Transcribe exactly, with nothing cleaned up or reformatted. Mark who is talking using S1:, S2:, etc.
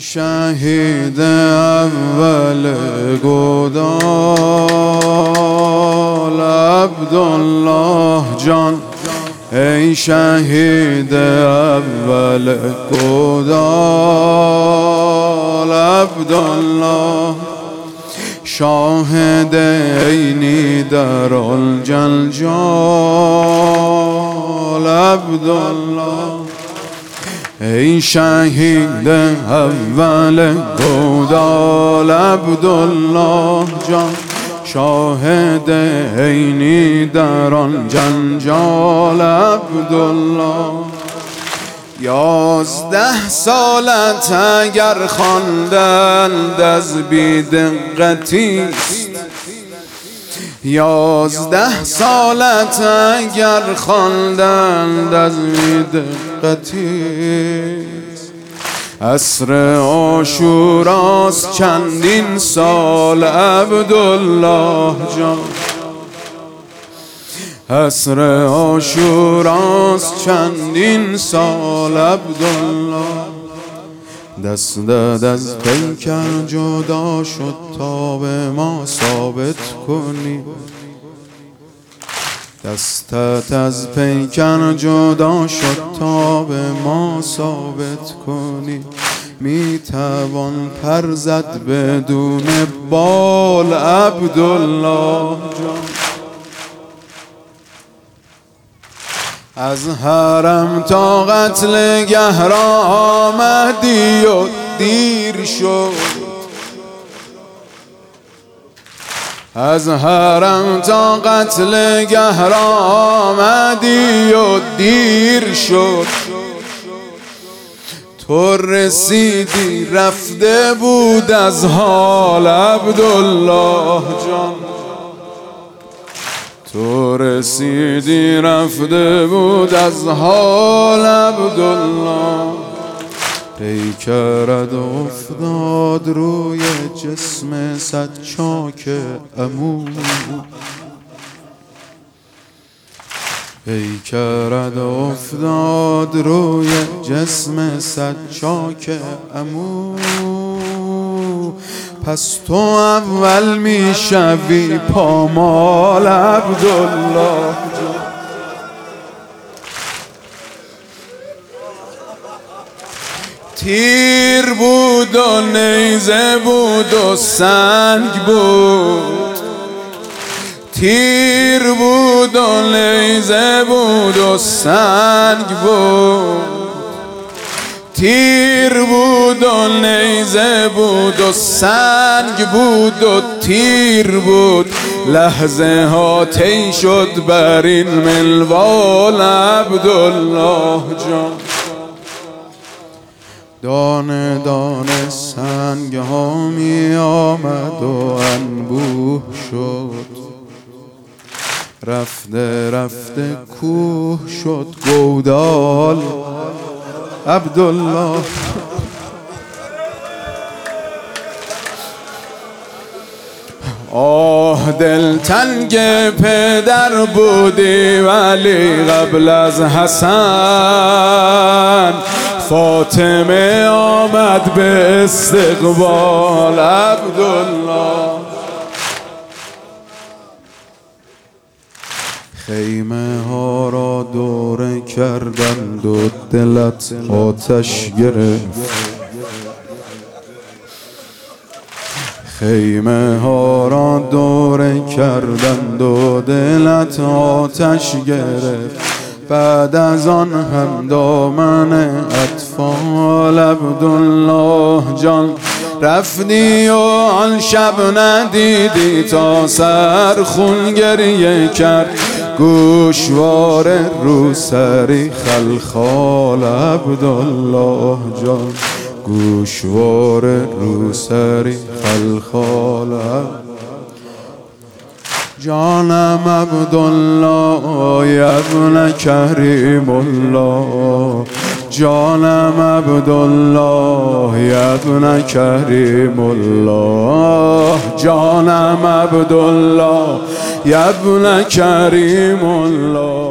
S1: شهید اول گودال عبدالله جان، ای شهید اول گودال عبدالله، شاهد عینی در الجلجال عبدالله، ای شهید اول گودال عبدالله جان، شاهد عینی در آن جنجال عبدالله. یازده سالت اگر خواندند از بی‌دقتیست، یازده سالت اگر خواندند از بی‌دقتیست، عصر عاشوراست چندین سال عبدالله جان، عصر عاشوراست چندین سال عبدالله، دستت از پیکر جدا شد تا به ما ثابت کنی، دستت از پیکر جدا شد تا به ما ثابت کنی، می توان پر زد بدون بال عبدالله جان، از حرم تا قتل گه را آمدی و دیر شد، از حرم تا قتل گه را آمدی و دیر شد، تو رسیدی رفته بود از حال عبدالله جان، تو رسیدی رفته بود از حال عبدالله، پیکرت افتاد روی جسم صد چاک عمو، پیکرت افتاد روی جسم صد چاک عمو، پس تو اول می شوی پامال عبدالله جان، تیر بود و نیزه بود و سنگ بود، تیر بود و نیزه بود و سنگ بود، تیر بود و نیزه بود و سنگ بود و تیر بود، لحظه ها طی شد بر این منوال عبدالله جان، دانه دانه سنگ ها می آمد و انبوه شد، رفته رفته کوه شد گودال عبدالله، آه دلتنگ پدر بودی ولی قبل از حسن فاطمه آمد به استقبال عبدالله، خیمه ها را دوره کردند و دلت آتش گرفت، خیمه ها را دوره کردند و دلت آتش گرفت، بعد از آن هم دامن اطفال عبدالله جان، رفتی و آن شب ندیدی تا سر خون گریه کرد، گوشوار روسری خلخال عبدالله جان، گوشوار روسری خلخال جانم عبدالله یا ابن کریم الله، جانم عبدالله یا ابن کریم الله، جانم عبدالله یا ابن کریم الله.